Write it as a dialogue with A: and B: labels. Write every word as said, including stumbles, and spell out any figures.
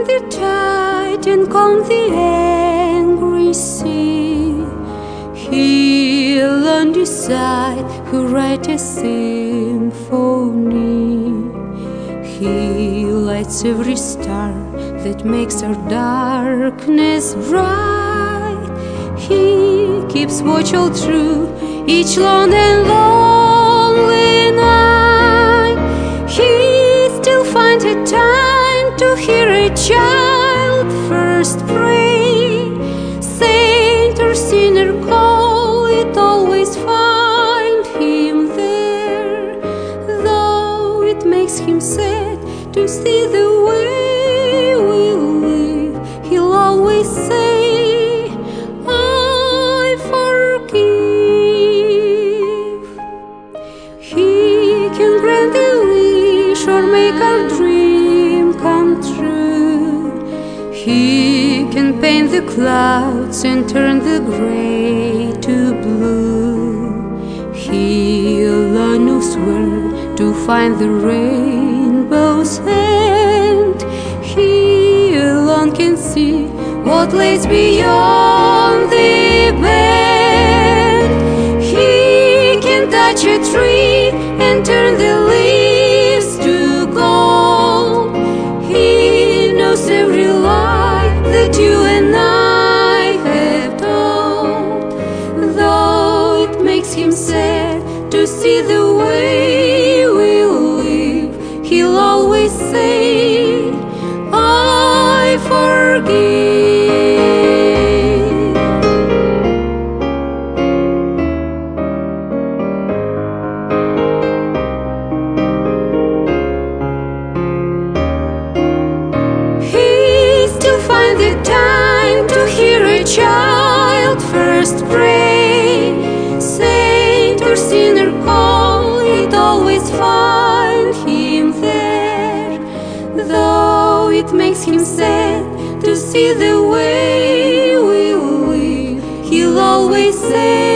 A: the tide and calm the angry sea. He'll undecide who write a symphony. He lights every star that makes our darkness bright. He keeps watch all through each long and lonely night. He still finds a time to hear a child first pray. Saint or sinner call, it always find him there. Though it makes him sad to see the way we live, he'll always say, I forgive. He can grant the wish or make our dream come true. He can paint the clouds and turn the gray to blue. He alone knows where to find the rainbow's end. He alone can see what lays beyond the bend. He can touch a tree and turn the leaves to gold. He knows every lie that you and I have told. Though it makes him sad to see the way we live, he'll always say, I forgive. He still finds the time to hear a child first pray. Saint or sinner call, it always find him there. Though it makes him sad to see the way we live, he'll always say,